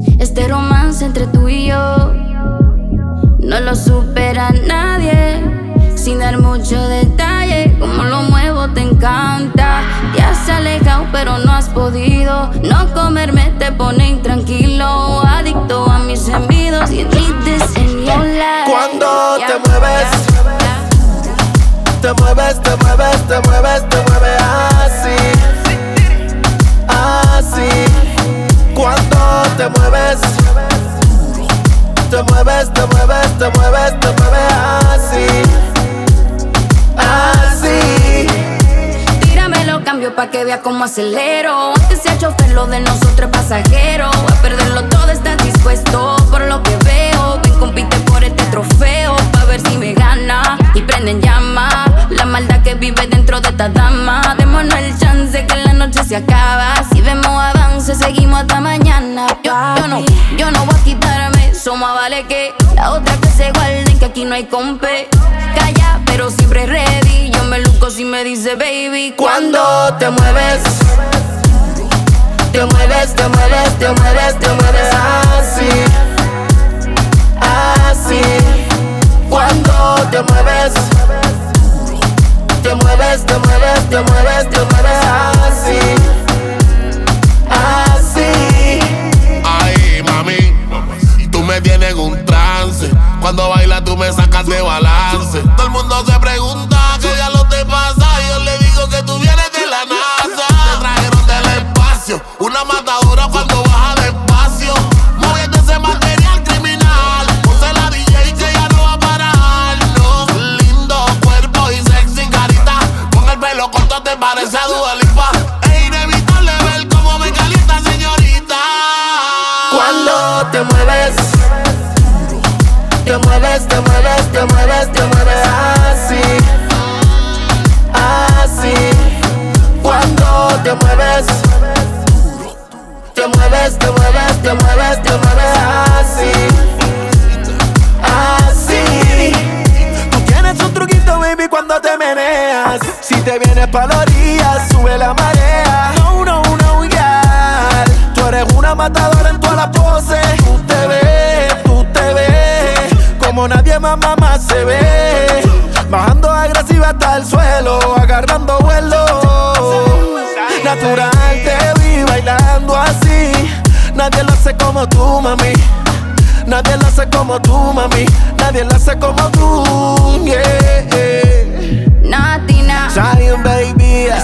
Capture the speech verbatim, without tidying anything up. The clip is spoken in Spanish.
Este romance entre tú y yo no lo supera nadie. Sin dar mucho detalle, como lo muevo te encanta. Te has alejado pero no has podido. No comerme te pone intranquilo. Adicto a mis gemidos. You need this in your life. Cuando yeah, te mueves, yeah, te mueves, te mueves, te mueves, te mueves así, así. Cuando te mueves, te mueves, te mueves, te mueves, te mueves así, así. Tíramelo, cambio pa' que vea cómo acelero. Antes sea chofer, lo de nosotros es pasajero. A perderlo todo estás dispuesto, por lo que veo. Ven, compite por este trofeo, pa' ver si me gana. Y prenden llama la maldad que vive dentro de esta dama. Démonos el chance que la noche se acaba. Si vemos avance, seguimos hasta mañana. Yo, yo no, yo no voy a quitarme. Eso más vale que la otra que se guarden, que aquí no hay compe. Calla, pero siempre ready. Yo me luco si me dice baby. Cuando te mueves, te mueves, te mueves, te mueves, te mueves así, así. Cuando te mueves, te mueves, te mueves, te mueves, te mueves así, así. Ay, mami, tú me tienes en un trance. Cuando bailas tú me sacas de balance. Todo el mundo se pregunta qué ya lo te pasa. Y yo le digo que tú vienes de la NASA. Te trajeron del espacio, una matadora cuando baja despacio. Moviendo ese material criminal. Ponte la D J que ya no va a parar, no. Lindo cuerpo y sexy carita. Con el pelo corto te parece a Dua Lipa. Es inevitable ver cómo me calienta, señorita. Cuando te mueves, te mueves, te mueves, te mueves, te mueves así, así. Cuando te mueves, te mueves, te mueves, te mueves, te mueves así, así. Tú tienes un truquito, baby, cuando te meneas. Si te vienes pa' la orilla, sube la marea. No, no, no, yeah. Tú eres una matadora en todas las poses. Tú te ves, tú te ves como nadie más, mamá se ve. Bajando agresiva hasta el suelo, agarrando vuelo. Natural te vi bailando así. Nadie lo hace como tú, mami. Nadie lo hace como tú, mami. Nadie lo hace como tú, yeah. Natina, Zion, baby.